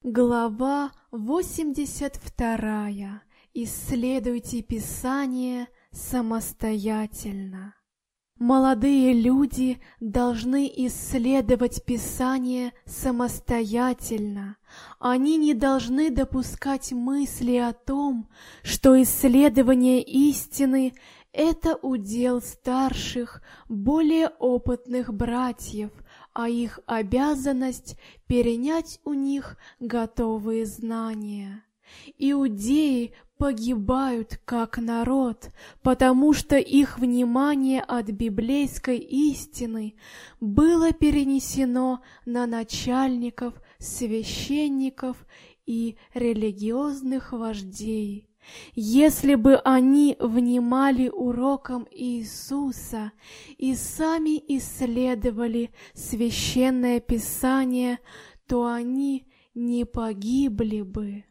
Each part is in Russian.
Глава 82. Исследуйте Писание самостоятельно. Молодые люди должны исследовать Писание самостоятельно. Они не должны допускать мысли о том, что исследование истины – это удел старших, более опытных братьев, а их обязанность – перенять у них готовые знания. Иудеи погибают как народ, потому что их внимание от библейской истины было перенесено на начальников, священников и религиозных вождей. Если бы они внимали урокам Иисуса и сами исследовали Священное Писание, то они не погибли бы.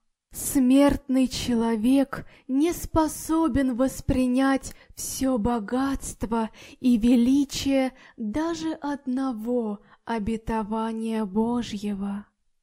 Смертный человек не способен воспринять все богатство и величие даже одного обетования Божьего.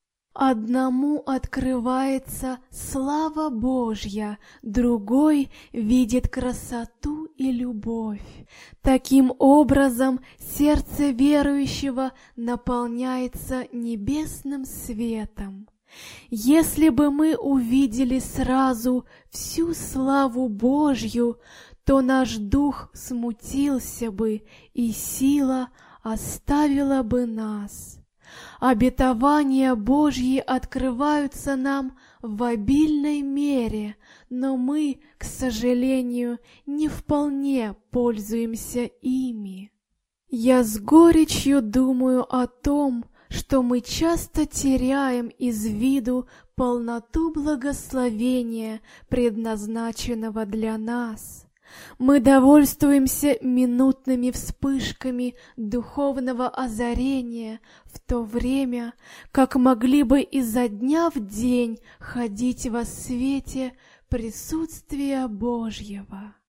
Одному открывается слава Божья, другой видит красоту и любовь. Таким образом, сердце верующего наполняется небесным светом. Если бы мы увидели сразу всю славу Божью, то наш дух смутился бы, и сила оставила бы нас. Обетования Божьи открываются нам в обильной мере, но мы, к сожалению, не вполне пользуемся ими. Я с горечью думаю о том, что мы часто теряем из виду полноту благословения, предназначенного для нас. Мы довольствуемся минутными вспышками духовного озарения, в то время как могли бы изо дня в день ходить во свете присутствия Божьего.